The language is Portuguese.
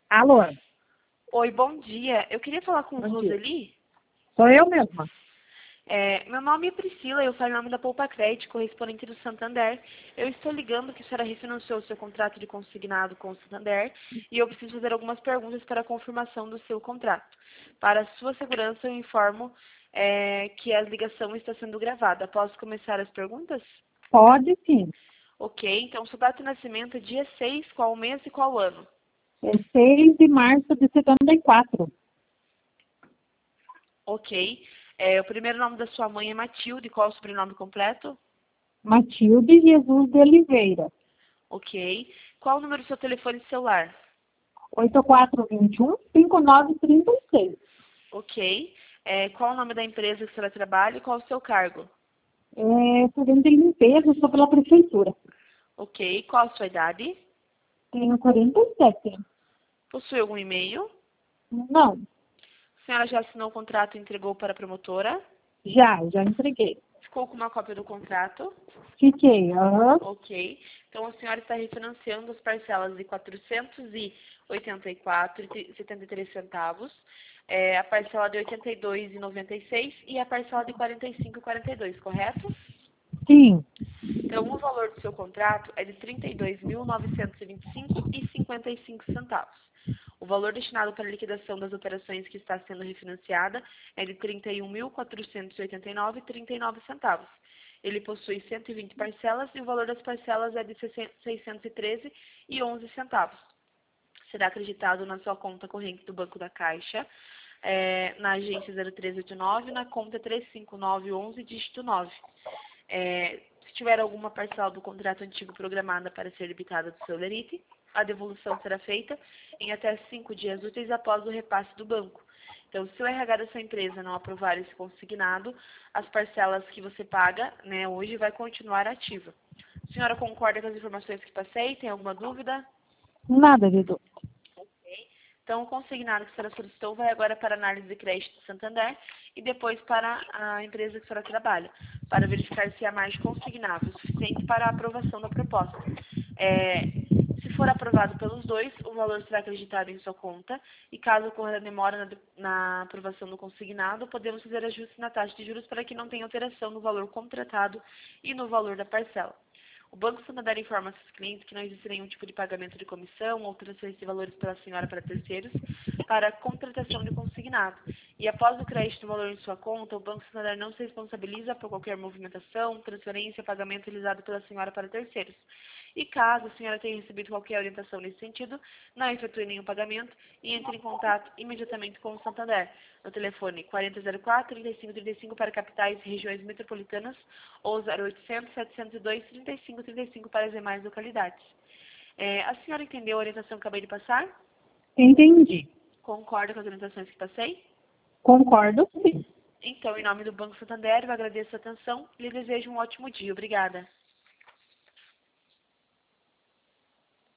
Alô, Oi, bom dia. Eu queria falar com bom dia. Roseli. Sou eu mesma. Meu nome é Priscila, eu falo em nome da Poupa Crédito, correspondente do Santander. Eu estou ligando que a senhora refinanciou o seu contrato de consignado com o Santander e eu preciso fazer algumas perguntas para a confirmação do seu contrato. Para a sua segurança, eu informo que a ligação está sendo gravada. Posso começar as perguntas? Pode sim. Ok, então sua data de nascimento é dia 6, qual mês e qual ano? É 6 de março de 74. Ok. O primeiro nome da sua mãe é Matilde, qual é o sobrenome completo? Matilde Jesus de Oliveira. Ok. Qual o número do seu telefone celular? 8421-5936. Ok. Qual o nome da empresa que a senhora trabalha e qual o seu cargo? Fazendo de limpeza, sou pela prefeitura. Ok. Qual a sua idade? Tenho 47. Possui algum e-mail? Não, A senhora já assinou o contrato e entregou para a promotora? já entreguei. Ficou com uma cópia do contrato? Fiquei, aham. Ok. Então a senhora está refinanciando as parcelas de R$ 484,73, a parcela de R$ 82,96 e a parcela de R$ 45,42, correto? Sim, Então o valor do seu contrato é de R$ 32.925,55. O valor destinado para a liquidação das operações que está sendo refinanciada é de R$ 31.489,39. Ele possui 120 parcelas e o valor das parcelas é de R$ 613,11. Será acreditado na sua conta corrente do Banco da Caixa, na agência 0389, na conta 35911, dígito 9. Se tiver alguma parcela do contrato antigo programada para ser debitada do seu lerite, a devolução será feita em até 5 dias úteis após o repasse do banco. Então, se o RH da sua empresa não aprovar esse consignado, as parcelas que você paga, hoje vai continuar ativa. A senhora concorda com as informações que passei? Tem alguma dúvida? nada de dúvida. Então, o consignado que a senhora solicitou vai agora para a análise de crédito do Santander e depois para a empresa que a senhora trabalha, para verificar se há margem consignável suficiente para a aprovação da proposta. Se for aprovado pelos dois, o valor será acreditado em sua conta e caso ocorra demora na aprovação do consignado, podemos fazer ajustes na taxa de juros para que não tenha alteração no valor contratado e no valor da parcela. O Banco Santander informa seus clientes que não existe nenhum tipo de pagamento de comissão ou transferência de valores pela senhora para terceiros para a contratação de consignado. E após o crédito do valor em sua conta, o Banco Santander não se responsabiliza por qualquer movimentação, transferência, pagamento realizado pela senhora para terceiros. E caso a senhora tenha recebido qualquer orientação nesse sentido, não efetue nenhum pagamento e entre em contato imediatamente com o Santander, no telefone 4004-3535 para capitais e regiões metropolitanas ou 0800-702-3535 para as demais localidades. A senhora entendeu a orientação que acabei de passar? Entendi. Concorda com as orientações que passei? Concordo, sim. Então, em nome do Banco Santander, eu agradeço a atenção e lhe desejo um ótimo dia. Obrigada.